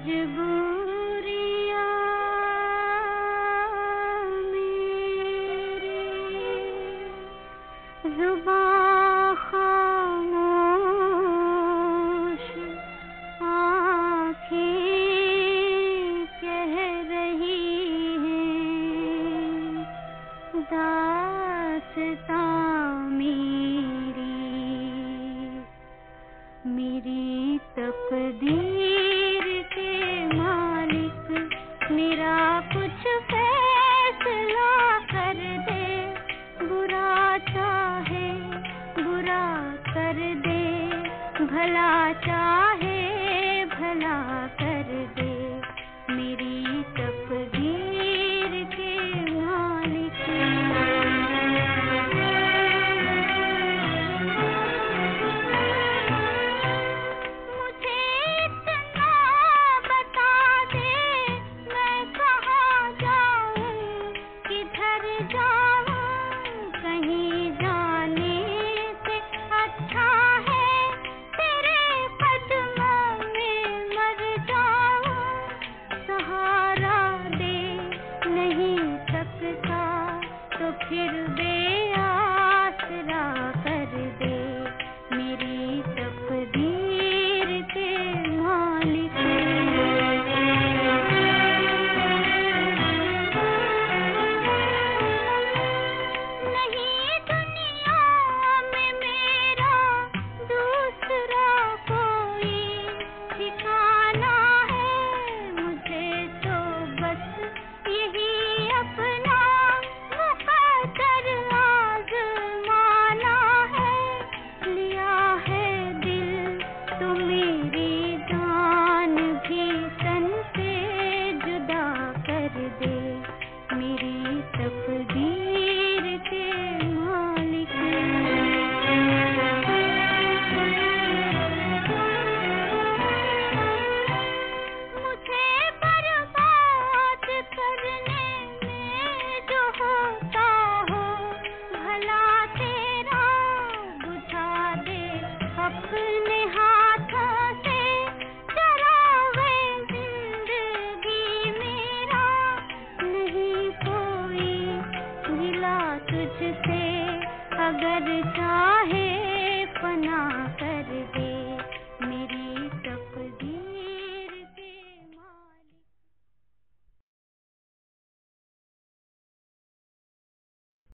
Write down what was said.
मजबूरियाँ मेरी, जुबां खामोश, आँखें कह रही हैं दास्तां मेरी। मेरी तकदीर के मालिक, मेरा कुछ फैसला कर दे। बुरा चाहे बुरा कर दे, भला चाहे भला कर दे। मेरी तकदीर के मालिक। फिर बेआसरा कर दे। मेरी तकदीर के मालिक। नहीं दुनिया में मेरा दूसरा कोई ठिकाना है। मुझे तो बस यही अपना आज़माना है। लिया है दिल तो मेरी जान